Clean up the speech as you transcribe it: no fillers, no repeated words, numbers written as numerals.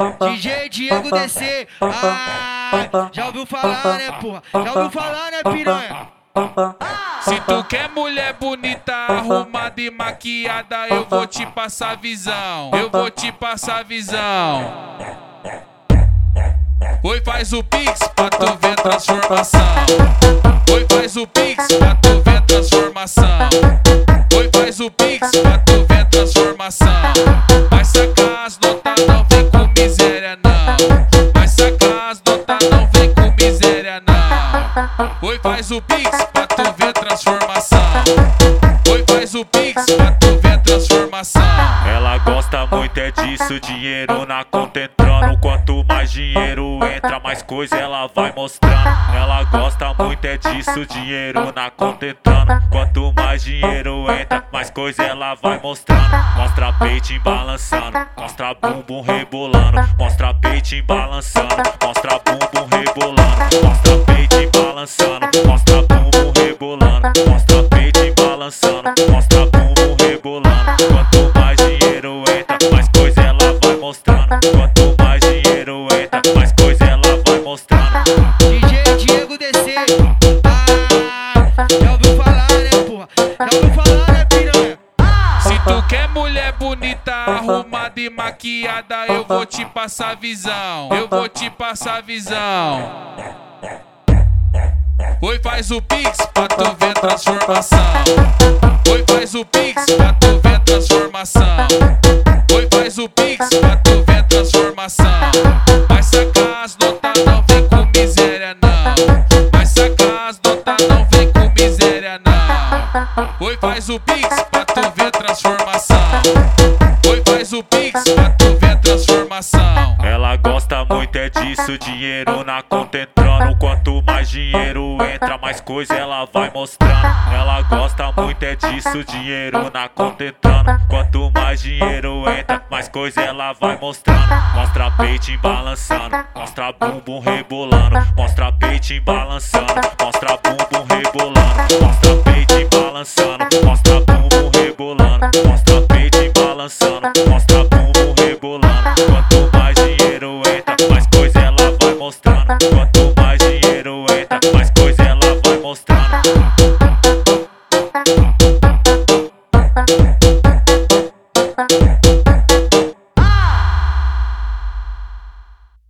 DJ Diego DC. Já ouviu falar, né, porra? Já ouviu falar, né, piranha? Se tu quer mulher bonita, arrumada e maquiada, eu vou te passar visão. Eu vou te passar visão. Oi, faz o pix pra tu ver transformação. Oi, faz o pix pra tu ver transformação. Oi, faz o pix pra tu ver transformação. Vai sacar as notas, não vem com miséria não. Vai sacar as notas, não vem com miséria não. Oi, faz o pix pra tu ver transformação. Oi, faz o pix pra tu ver transformação. Ela gosta muito é disso, dinheiro na conta entrando. Quanto mais dinheiro entra, mais coisa ela vai mostrando. Ela gosta muito é disso, dinheiro na conta entrando. Quanto mais dinheiro entra, mais coisa ela vai mostrando. Mostra peito balançando, mostra bumbum rebolando. Mostra peito balançando, mostra bumbum rebolando. Mostra peito balançando, mostra bumbum rebolando. Mostra peito balançando, mostra bumbum rebolando. Quanto mais dinheiro entra, mais coisa ela vai mostrando. Quanto mais dinheiro entra, mais coisa ela vai mostrando. DJ Diego DC. Já ouviu falar, né, porra? Já ouviu falar, né, piranha? Se tu quer mulher bonita, arrumada e maquiada, eu vou te passar visão. Eu vou te passar visão. Oi, faz o pix pra tu ver transformação. Oi, faz o pix pra tu ver transformação. Oi, faz o pix pra tu ver transformação. Vai sacar as notas, não vem com miséria não. Vai sacar as notas, não vem com miséria não. Oi, faz o pix pra tu ver transformação. Oi, faz o pix pra tu ver transformação. Ela gosta muito é disso, dinheiro na conta entrando. Quanto mais dinheiro entra, mais coisa ela vai mostrando. Ela gosta muito é disso, dinheiro na conta entrando. Quanto mais dinheiro entra, mais coisa ela vai mostrando. Mostra peito balançando, mostra bumbum rebolando. Mostra peito balançando, mostra bumbum rebolando. Mostra peito balançando, mostra